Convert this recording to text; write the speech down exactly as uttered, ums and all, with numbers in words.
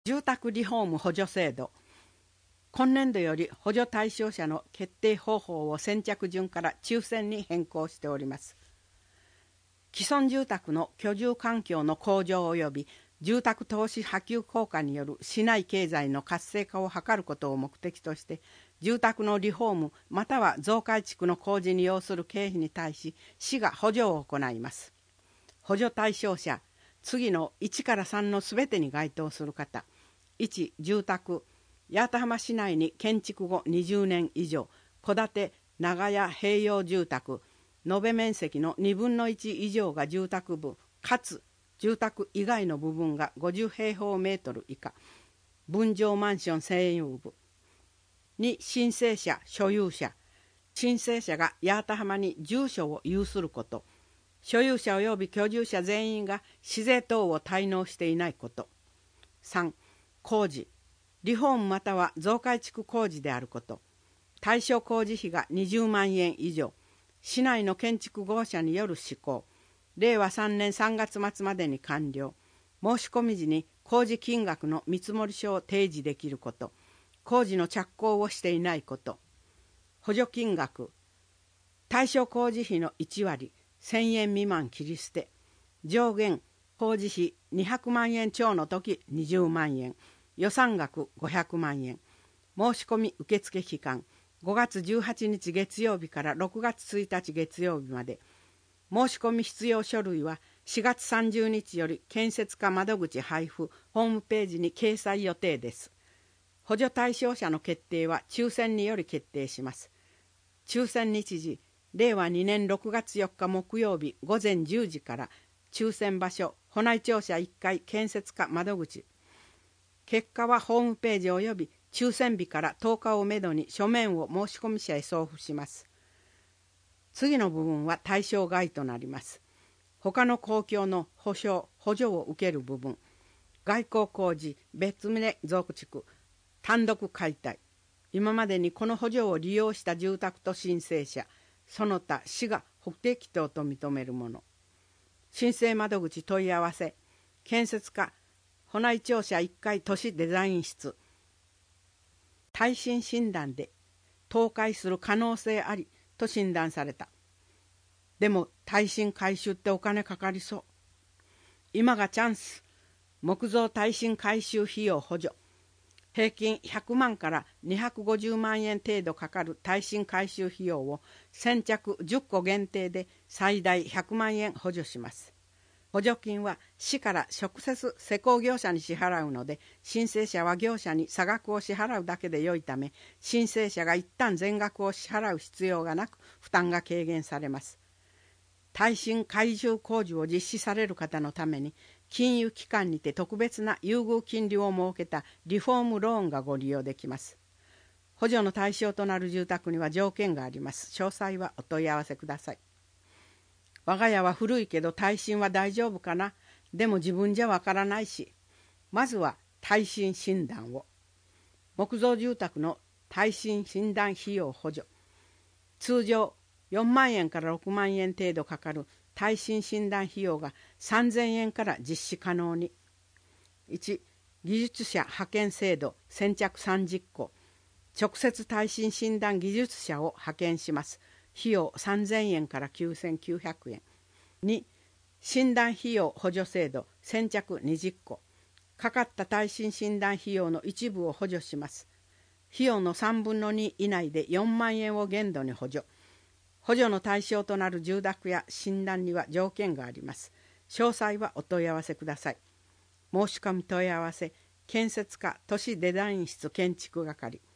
住宅リフォーム補助制度。今年度より補助対象者の決定方法を先着順から抽選に変更しております。既存住宅の居住環境の向上及び住宅投資波及効果による市内経済の活性化を図ることを目的として、住宅のリフォームまたは増改築の工事に要する経費に対し市が補助を行います。補助対象者、次のいちからさんのすべてに該当する方。いち、住宅、八幡浜市内に建築後にじゅうねん以上、戸建て長屋併用住宅、延べ面積のにぶんのいち以上が住宅部、かつ住宅以外の部分がごじゅう平方メートル以下、分譲マンション占有部。に、申請者、所有者。申請者が八幡浜に住所を有すること。所有者及び居住者全員が市税等を滞納していないこと。さん、工事、リフォームまたは増改築工事であること。対象工事費がにじゅうまんえん以上。市内の建築業者による施工。れいわさんねんさんがつ末までに完了。申し込み時に工事金額の見積書を提示できること。工事の着工をしていないこと。補助金額。対象工事費のいちわり、せんえん未満切り捨て。上限、工事費にひゃくまんえん超の時にじゅうまんえん。予算額ごひゃくまんえん。申し込み受付期間、ごがつじゅうはちにち月曜日からろくがつついたち月曜日まで。申し込み必要書類はしがつさんじゅうにちより建設課窓口配布ホームページに掲載予定です。補助対象者の決定は抽選により決定します。抽選日時、れいわにねんろくがつよっか木曜日ごぜんじゅうじから、抽選場所、保内庁舎いっかい建設課窓口。結果はホームページ及び抽選日からとおかをめどに書面を申し込み者へ送付します。次の部分は対象外となります。他の公共の保証・補助を受ける部分、外構工事、別棟増築、単独解体、今までにこの補助を利用した住宅と申請者、その他市が不適当と認めるもの。申請窓口問い合わせ、建設課、保内庁舎いっかい都市デザイン室。耐震診断で倒壊する可能性ありと診断された。でも耐震改修ってお金かかりそう。今がチャンス。木造耐震改修費用補助。平均ひゃくまんからにひゃくごじゅうまんえん程度かかる耐震改修費用を先着じゅっこ限定で最大ひゃくまんえん補助します。補助金は市から直接施工業者に支払うので、申請者は業者に差額を支払うだけでよいため、申請者が一旦全額を支払う必要がなく負担が軽減されます。耐震改修工事を実施される方のために、金融機関にて特別な優遇金利を設けたリフォームローンがご利用できます。補助の対象となる住宅には条件があります。詳細はお問い合わせください。我が家は古いけど耐震は大丈夫かな。でも自分じゃわからないし。まずは耐震診断を。木造住宅の耐震診断費用補助。通常よんまんえんからろくまんえん程度かかる耐震診断費用がさんぜんえんから実施可能に。いち、技術者派遣制度先着さんじゅっこ。直接耐震診断技術者を派遣します。費用さんぜんえんからきゅうせんきゅうひゃくえん。に、診断費用補助制度先着にじゅっこ。かかった耐震診断費用の一部を補助します。費用のさんぶんのに以内でよんまんえんを限度に補助。補助の対象となる住宅や診断には条件があります。詳細はお問い合わせください。申し込み問い合わせ、建設課都市デザイン室建築係。